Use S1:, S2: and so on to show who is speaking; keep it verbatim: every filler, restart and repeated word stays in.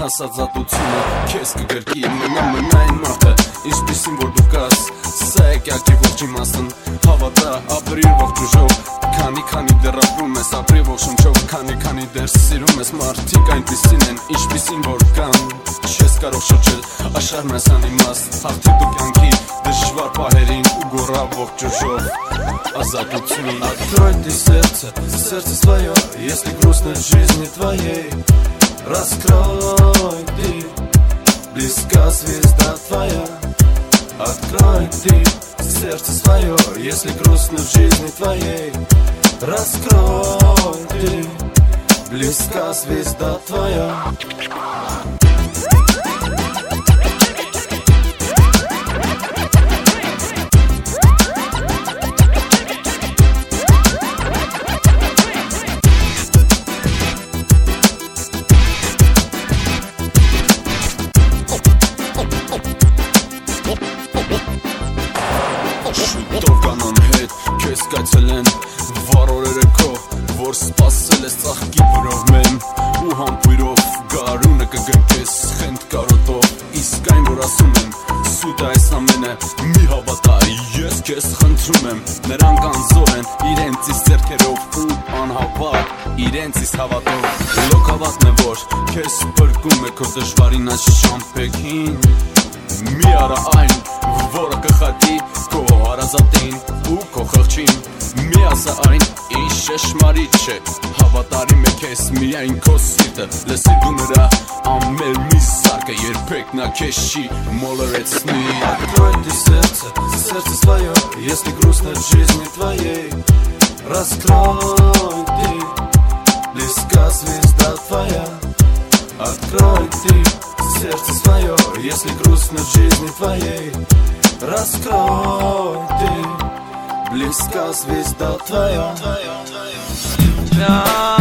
S1: ասածատությունը քեզ կգրկի մենամենայն մարդը ինչպիսին որ դու կաս սա է կյանքի ողջ իմաստն հավատա ապրիր ողջ ուժով քանի քանի դեռ ապրում ես ապրի ողջ շնչով քանի քանի դեռ սիրում ես մարդիկ այնպիսին են ինչպիսին որ кан չես կարող շրջել աշխարհն ես անիմաստ հաղթի դու կյանքի դժվար պահերին ու գոռա ողջ ուժով азатություն Открой ты сердце, сердце свое если грустно в жизни твоей Раскрой ты, близка звезда твоя Открой ты сердце свое, если грустно в жизни твоей Раскрой ты, близка звезда твоя Շուտով կանան հետ քեզ կայցել են վառ օրերը քո որ սպասել ես ծաղկի վրով մեմ ու համբույրով գարունը կգրկես խենթ կարոտով իսկ այն որ ասում եմ սուտ է այս ամենը մի հավատա ես քեզ խնդրում եմ նրանք անզոր են իրենցից ձեռքերով ու անհավատ իրենցից հավատով լոկ հավատն է որ քեզ բրկում է քո դժվարին այս շամփեքին մի արա այն որը կխատի քո հարազատին ու քո խղճին մի ասա այն ինչ շշմարիտ չէ հավատարիմ է քեզ միայն քո սիրտը լսի դու նրա ամեն մի սարքը երբեք նա քեզ չի մոլորեցնի Открой ты сердце, сердце свое если грустно в жизни твоей Раскрой ты, близка звезда твоя Открой ты сердце свое если грустно в жизни твоей Раскрой ты, близка звезда твоя